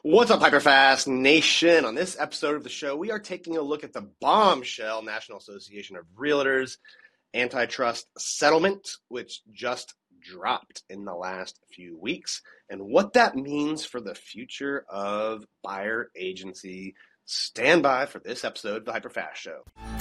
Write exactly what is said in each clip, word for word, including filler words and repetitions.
What's up, Hyperfast Nation? On this episode of the show, we are taking a look at the bombshell National Association of Realtors antitrust settlement, which just dropped in the last few weeks, and what that means for the future of buyer agency. Stand by for this episode of the Hyperfast Show.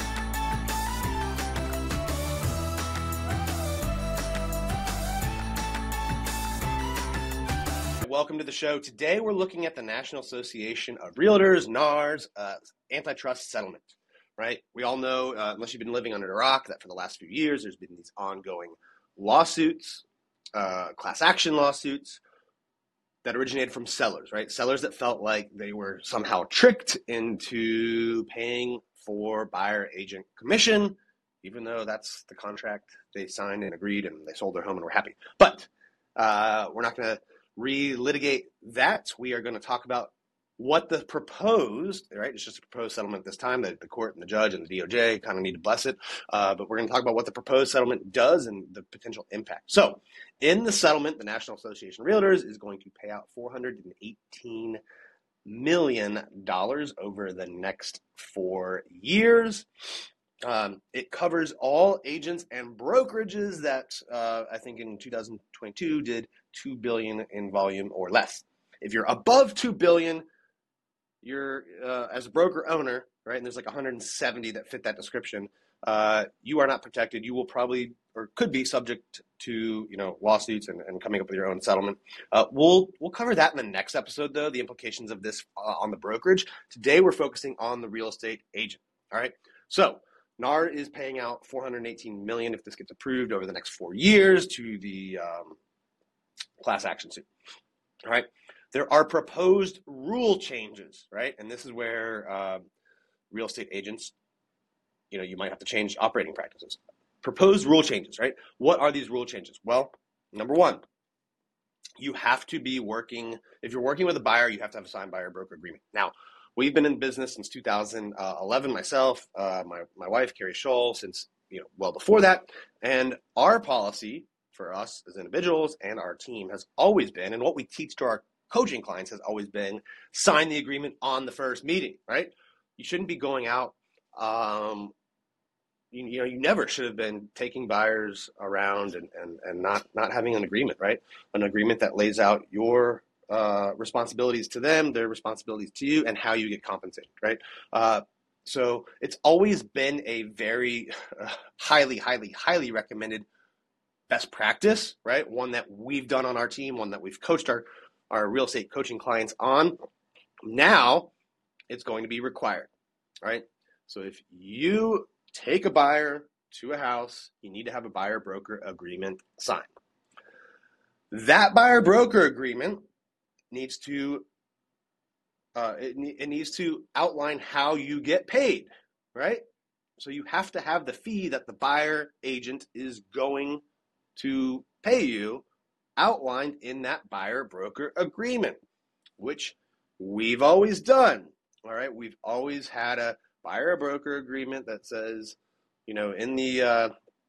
Welcome to the show. Today we're looking at the National Association of Realtors, NAR's, uh, antitrust settlement, right? We all know, uh, unless you've been living under a rock, that for the last few years there's been these ongoing lawsuits, uh, class action lawsuits that originated from sellers, right? Sellers that felt like they were somehow tricked into paying for buyer agent commission, even though that's the contract they signed and agreed and they sold their home and were happy. But uh, we're not going to re-litigate that. We are going to talk about what the proposed, right, it's just a proposed settlement at this time, that the court and the judge and the D O J kind of need to bless it, uh, but we're going to talk about what the proposed settlement does and the potential impact. So in the settlement, the National Association of Realtors is going to pay out four hundred eighteen million dollars over the next four years. Um, it covers all agents and brokerages that uh, I think in two thousand twenty-two did two billion dollars in volume or less. If you're above two billion dollars, you're uh, as a broker owner, right? And there's like one hundred seventy that fit that description. Uh, you are not protected. You will probably or could be subject to you know lawsuits and, and coming up with your own settlement. Uh, we'll we'll cover that in the next episode, though, the implications of this uh, on the brokerage. Today we're focusing on the real estate agent. All right, so NAR is paying out four hundred eighteen million dollars if this gets approved over the next four years to the um, class action suit. All right. There are proposed rule changes, right? And this is where uh, real estate agents, you know, you might have to change operating practices. Proposed rule changes, right? What are these rule changes? Well, number one, you have to be working, if you're working with a buyer, you have to have a signed buyer broker agreement. Now, we've been in business since two thousand eleven, myself, uh, my, my wife, Carrie Scholl, since, you know, well before that. And our policy for us as individuals and our team has always been, and what we teach to our coaching clients has always been, sign the agreement on the first meeting, right? You shouldn't be going out, um, you, you know, you never should have been taking buyers around and, and, and not, not having an agreement, right? An agreement that lays out your uh, responsibilities to them, their responsibilities to you, and how you get compensated, right? Uh, so it's always been a very uh, highly, highly, highly recommended best practice, right? One that we've done on our team, one that we've coached our our real estate coaching clients on. Now it's going to be required, right? So if you take a buyer to a house, you need to have a buyer broker agreement signed. That buyer broker agreement needs to uh, it, it needs to outline how you get paid, right? So you have to have the fee that the buyer agent is going to pay you outlined in that buyer broker agreement, which we've always done. All right, we've always had a buyer broker agreement that says, you know, in the uh,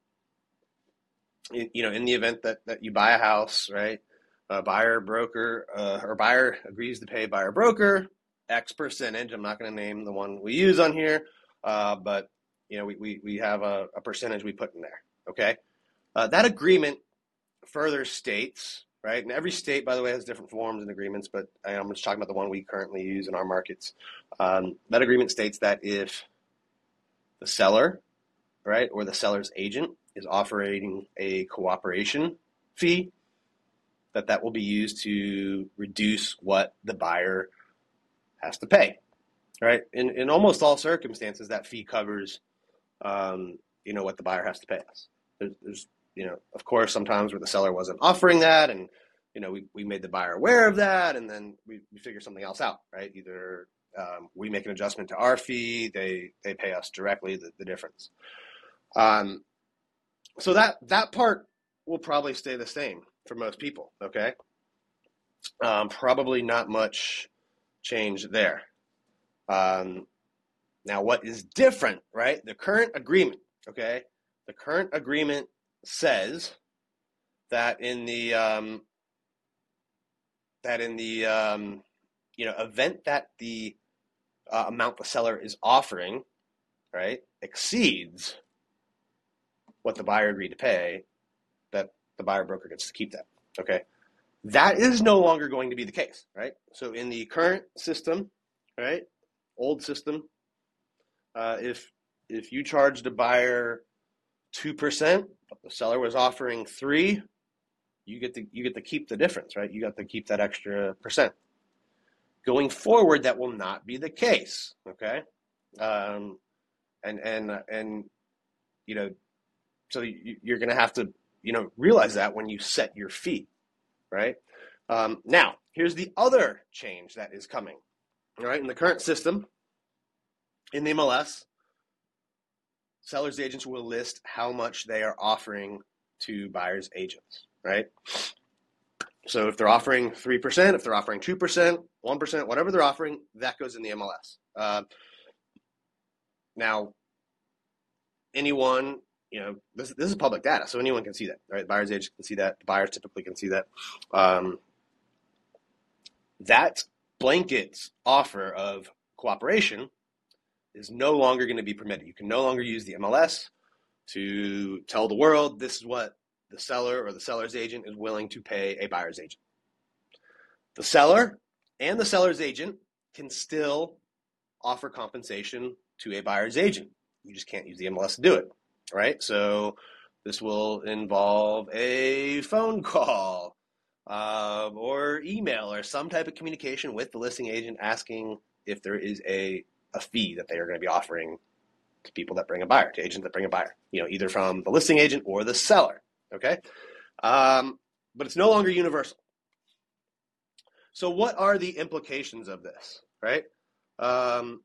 in, you know, in the event that that you buy a house, right, a buyer broker uh, or buyer agrees to pay buyer broker X percentage. I'm not going to name the one we use on here, uh, but you know, we we we have a, a percentage we put in there. Okay, uh, that agreement further states, right, and every state, by the way, has different forms and agreements, but I'm just talking about the one we currently use in our markets. Um, that agreement states that if the seller, right, or the seller's agent is offering a cooperation fee, that that will be used to reduce what the buyer has to pay, right? In in almost all circumstances, that fee covers, um, you know, what the buyer has to pay us. There's, there's You know, of course, sometimes where the seller wasn't offering that and, you know, we, we made the buyer aware of that and then we, we figure something else out, right? Either um, we make an adjustment to our fee, they they pay us directly the, the difference. Um, so that, that part will probably stay the same for most people, okay? Um, probably not much change there. Um, now, what is different, right? The current agreement, okay? The current agreement says that in the um, that in the um, you know, event that the uh, amount the seller is offering, right, exceeds what the buyer agreed to pay, that the buyer broker gets to keep that. Okay, that is no longer going to be the case, right? So in the current system, right, old system, uh, if if you charged a buyer two percent, but the seller was offering three, you get to you get to keep the difference, right? You got to keep that extra percent. Going forward, that will not be the case, okay? Um, and and and you know, so you, you're going to have to you know realize that when you set your fee, right? Um, now, here's the other change that is coming. All right, in the current system, in the M L S, sellers agents will list how much they are offering to buyers agents, right? So if they're offering three percent, if they're offering two percent, one percent, whatever they're offering, that goes in the M L S. Uh, now, anyone, you know, this, this is public data, so anyone can see that, right? Buyer's agent can see that. The buyers typically can see that. Um, that blanket offer of cooperation is no longer going to be permitted. You can no longer use the M L S to tell the world this is what the seller or the seller's agent is willing to pay a buyer's agent. The seller and the seller's agent can still offer compensation to a buyer's agent. You just can't use the M L S to do it, right? So this will involve a phone call uh, or email or some type of communication with the listing agent asking if there is a, a fee that they are going to be offering to people that bring a buyer, to agents that bring a buyer, you know, either from the listing agent or the seller, okay? Um, but it's no longer universal. So what are the implications of this, right? Um,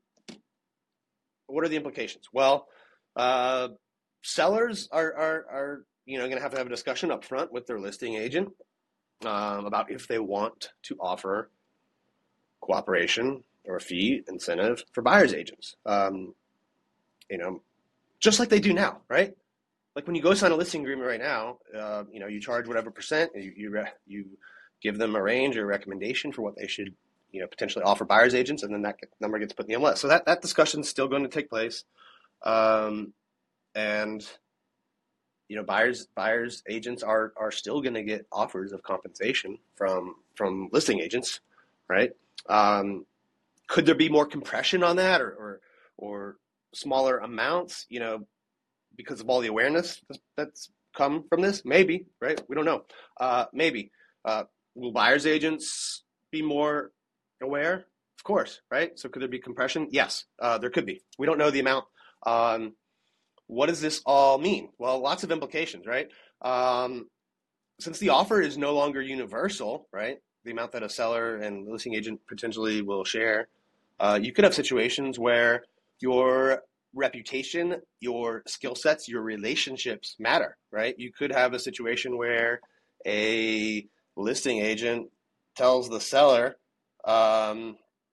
what are the implications? Well, uh, sellers are, are, are you know, going to have to have a discussion up front with their listing agent um, about if they want to offer cooperation or a fee incentive for buyer's agents. Um, you know, just like they do now, right? Like when you go sign a listing agreement right now, uh, you know, you charge whatever percent, you you, re- you give them a range or recommendation for what they should, you know, potentially offer buyer's agents, and then that number gets put in the M L S. So that, that discussion is still going to take place. Um, and, you know, buyers buyers agents are are still going to get offers of compensation from from listing agents, right? Um, could there be more compression on that, or or, or smaller amounts, you know, because of all the awareness that's come from this? Maybe, right? We don't know. Uh, maybe. Uh, will buyer's agents be more aware? Of course, right? So could there be compression? Yes, uh, there could be. We don't know the amount. Um, what does this all mean? Well, lots of implications, right? Um, since the offer is no longer universal, right? The amount that a seller and listing agent potentially will share, uh, you could have situations where your reputation, your skill sets, your relationships matter, right? You could have a situation where a listing agent tells the seller, um,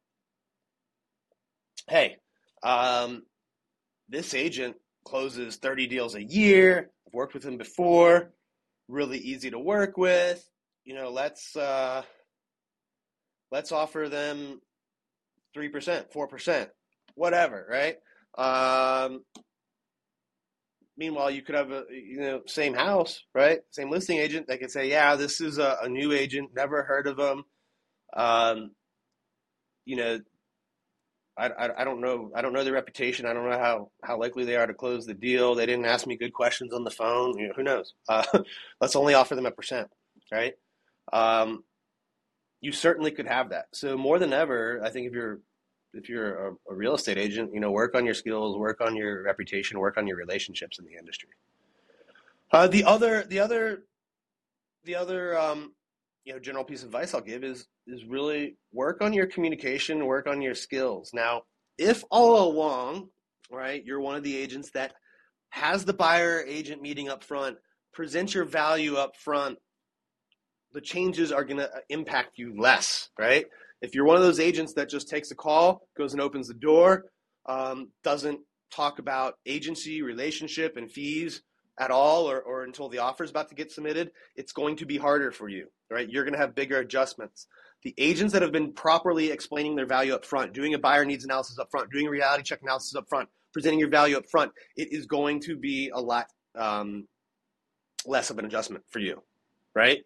hey, um, this agent closes thirty deals a year. I've worked with him before, really easy to work with. You know, let's uh, let's offer them three percent, four percent, whatever, right? Um, meanwhile, you could have a you know same house, right? Same listing agent that could say, yeah, this is a, a new agent, never heard of them. Um, you know, I, I, I don't know. I don't know their reputation. I don't know how, how likely they are to close the deal. They didn't ask me good questions on the phone. You know, who knows? Uh, let's only offer them a percent, right? Um, you certainly could have that. So more than ever, I think if you're if you're a, a real estate agent, you know, work on your skills, work on your reputation, work on your relationships in the industry. Uh, the other the other the other um, you know general piece of advice I'll give is is really work on your communication, work on your skills. Now, if all along, right, you're one of the agents that has the buyer agent meeting up front, present your value up front, the changes are going to impact you less, right? If you're one of those agents that just takes a call, goes and opens the door, um, doesn't talk about agency, relationship, and fees at all, or, or until the offer is about to get submitted, it's going to be harder for you, right? You're going to have bigger adjustments. The agents that have been properly explaining their value up front, doing a buyer needs analysis up front, doing a reality check analysis up front, presenting your value up front, it is going to be a lot um, less of an adjustment for you, right?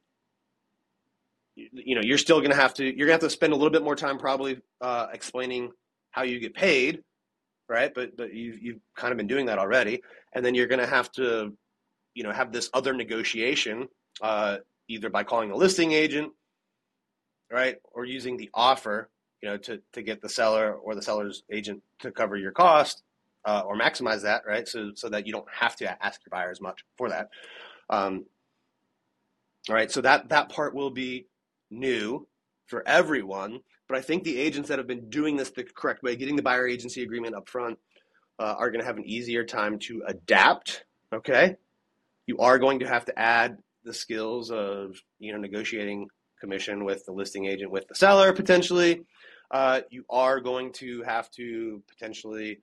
You, you know, you're still going to have to, you're going to have to spend a little bit more time probably uh, explaining how you get paid, right? But but you've, you've kind of been doing that already. And then you're going to have to, you know, have this other negotiation, uh, either by calling the listing agent, right, or using the offer, you know, to, to get the seller or the seller's agent to cover your cost uh, or maximize that, right, so so that you don't have to ask your buyer as much for that. Um, all right, so that, that part will be new for everyone, but I think the agents that have been doing this the correct way, getting the buyer agency agreement up front, uh, are going to have an easier time to adapt, okay? You are going to have to add the skills of, you know, negotiating commission with the listing agent, with the seller potentially. Uh, you are going to have to potentially,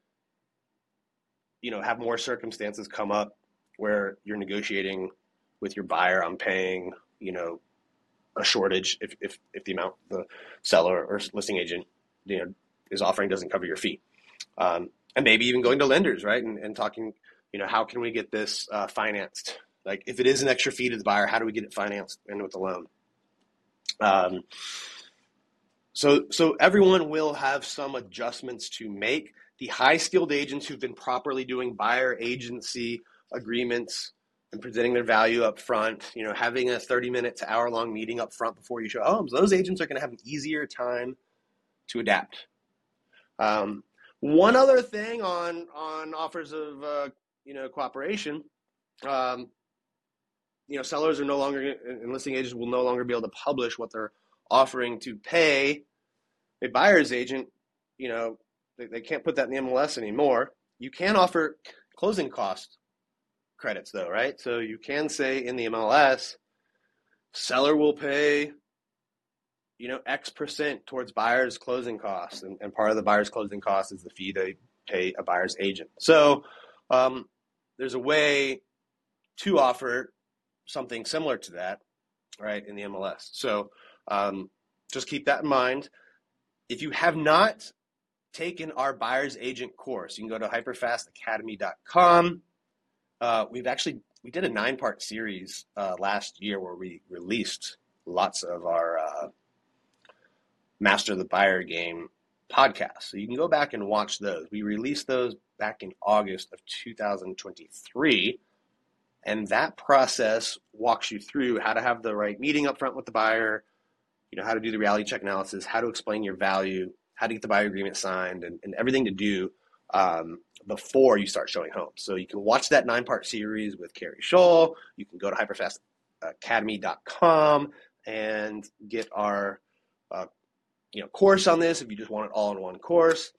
you know, have more circumstances come up where you're negotiating with your buyer on paying, you know, a shortage if, if, if the amount the seller or listing agent, you know, is offering doesn't cover your fee. Um, and maybe even going to lenders, right, and, and talking, you know, how can we get this uh, financed? Like, if it is an extra fee to the buyer, how do we get it financed and with a loan? Um, so, so everyone will have some adjustments to make. The high-skilled agents who've been properly doing buyer agency agreements and presenting their value up front, you know, having a thirty minute to hour long meeting up front before you show homes, those agents are going to have an easier time to adapt. Um, one other thing on, on offers of, uh, you know, cooperation, um, you know, sellers are no longer, and listing agents will no longer be able to publish what they're offering to pay a buyer's agent. You know, they, they can't put that in the M L S anymore. You can offer closing cost credits though, right? So you can say in the M L S, seller will pay, you know, X percent towards buyer's closing costs. And, and part of the buyer's closing cost is the fee they pay a buyer's agent. So um, there's a way to offer something similar to that, right, in the M L S. So um, just keep that in mind. If you have not taken our buyer's agent course, you can go to hyperfast academy dot com. Uh, we've actually, we did a nine part series uh, last year where we released lots of our uh, Master the Buyer Game podcasts. So you can go back and watch those. We released those back in August of two thousand twenty-three. And that process walks you through how to have the right meeting up front with the buyer, you know, how to do the reality check analysis, how to explain your value, how to get the buyer agreement signed, and, and everything to do um, before you start showing homes. So you can watch that nine-part series with Carrie Scholl. You can go to hyperfast academy dot com and get our uh, you know, course on this if you just want it all in one course.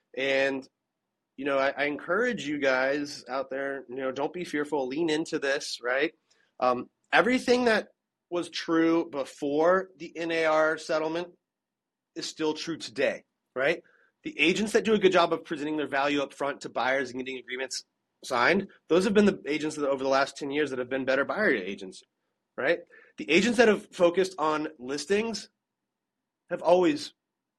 And you know, I, I encourage you guys out there, you know, don't be fearful. Lean into this, right? Um, everything that was true before the N A R settlement is still true today, right? The agents that do a good job of presenting their value up front to buyers and getting agreements signed, those have been the agents that over the last ten years that have been better buyer agents, right? The agents that have focused on listings have always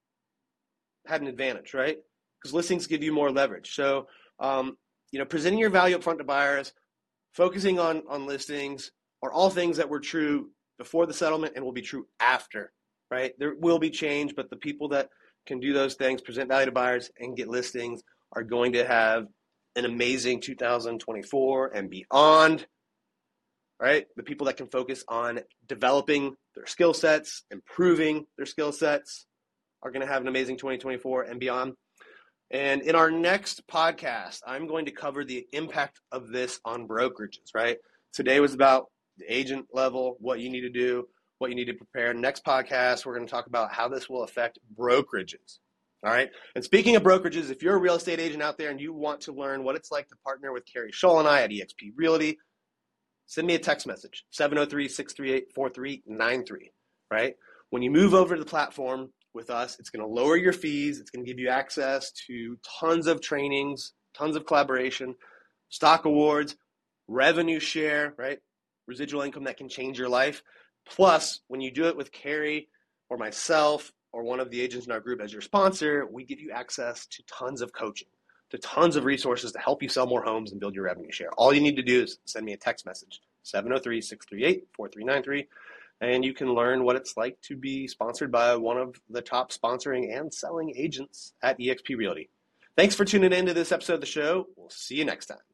had an advantage, right? Because listings give you more leverage. So, um, you know, presenting your value up front to buyers, focusing on, on listings are all things that were true before the settlement and will be true after, right? There will be change, but the people that can do those things, present value to buyers and get listings, are going to have an amazing two thousand twenty-four and beyond, right? The people that can focus on developing their skill sets, improving their skill sets, are going to have an amazing twenty twenty-four and beyond. And in our next podcast, I'm going to cover the impact of this on brokerages, right? Today was about the agent level, what you need to do, what you need to prepare. Next podcast, we're going to talk about how this will affect brokerages, all right? And speaking of brokerages, if you're a real estate agent out there and you want to learn what it's like to partner with Carrie Scholl and I at eXp Realty, send me a text message, seven oh three, six three eight, four three nine three, right? When you move over to the platform with us, it's going to lower your fees. It's going to give you access to tons of trainings, tons of collaboration, stock awards, revenue share, right? Residual income that can change your life. Plus, when you do it with Carrie, or myself or one of the agents in our group as your sponsor, we give you access to tons of coaching, to tons of resources to help you sell more homes and build your revenue share. All you need to do is send me a text message, seven oh three, six three eight, four three nine three, and you can learn what it's like to be sponsored by one of the top sponsoring and selling agents at eXp Realty. Thanks for tuning in to this episode of the show. We'll see you next time.